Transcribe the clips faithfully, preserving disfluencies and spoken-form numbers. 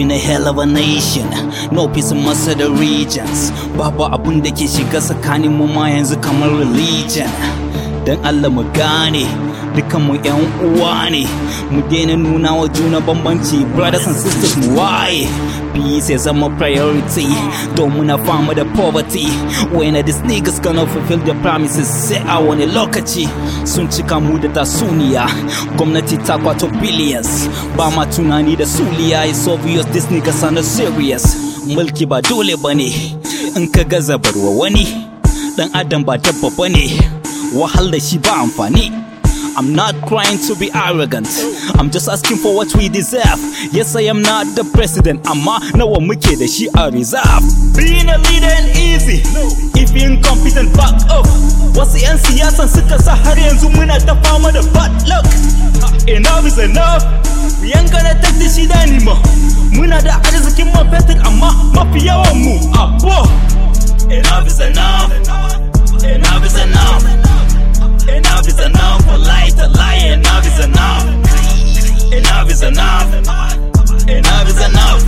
been a hell of a nation. No peace amongst the regions. Babu abun da ke shiga tsakanin mu ma yanzu kamar religion. Dan Allah mu gane dukan mu yan uwa ne. Mu daina nuna wa juna bambanci. Brothers and sisters mu waye. Peace is my priority. Don't wanna farm with the poverty. When are these niggas gonna fulfill their promises? Say I want a lokaci. Sun cika mu da tasuniya. Gwamnati ta kwato billions. Ba ma tunani da suliya. It's obvious these niggas are not serious. Mulki ba dole bane. In ka gaza barwa wani. Dan adam ba dabba bane. Wahal da shi ba amfani. I'm not trying to be arrogant. I'm just asking for what we deserve. Yes, I am not the president. Amma nawa muke da shi a reserve. Being a leader ain't easy. If you're incompetent, back up. Wasu yan siyasan suka sa har yanzu muna ta fama da bad luck. Enough is enough. We ain't gonna take this shit anymore. Muna da arzikin man fetur amma mafi yawan mu abo. Enough is enough. Enough is enough. Enough is enough for lie to lie. Enough is enough. Enough is enough. Enough is enough.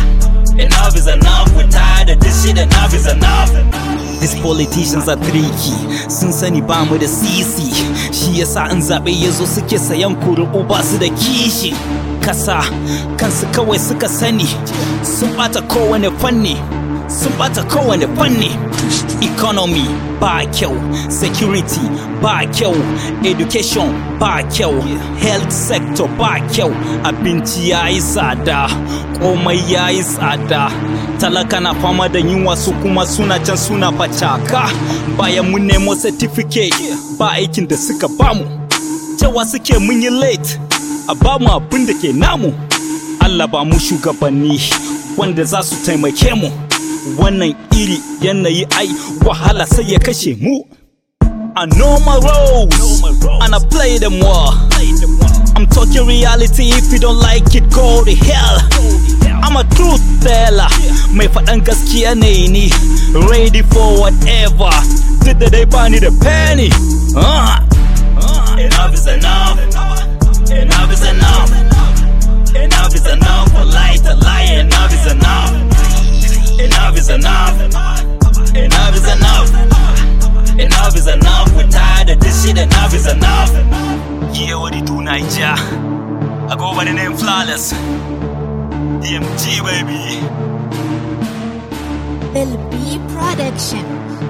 Enough is enough. We're tired of this shit. Enough is enough. These politicians are tricky. Sun sani ba mu da sisi. Shi yasa in zabe yazo suke sayan kuri'u ba su da kishi. Kasa kansu kawai suka sani. Sun bata kowane fanni. Sun bata kowane fanni. Economy ba kyau, security ba kyau, education ba kyau, health sector ba kyau, abinci yayi tsada, komai yayi tsada. Talaka na fama da yunwa su kuma suna can suna facaka. Bayan mun nemo certificate ba aikin da suka bamu. Cewa suke mun yi late, a bamu abin da ke namu. Allah ba mu shugabanni wanda za su taimake mu. Wannan iri yanayi ai wahala sai ya kashe mu. I know my roles and I play them well. I'm talking reality. If you don't like it, go to hell. I'm a truth teller. Mai faɗan gaskiya ne ni. Ready for whatever. Did da dai bani da penny. uh. Enough is enough. Enough is enough. Enough is enough for lie to lie. Enough is enough. Enough is enough. Enough is enough. Enough is enough. We're tired of this shit. Enough is enough. Yeah, what it do, Niger? I go by the name Flawless. D M G, baby. L B Production.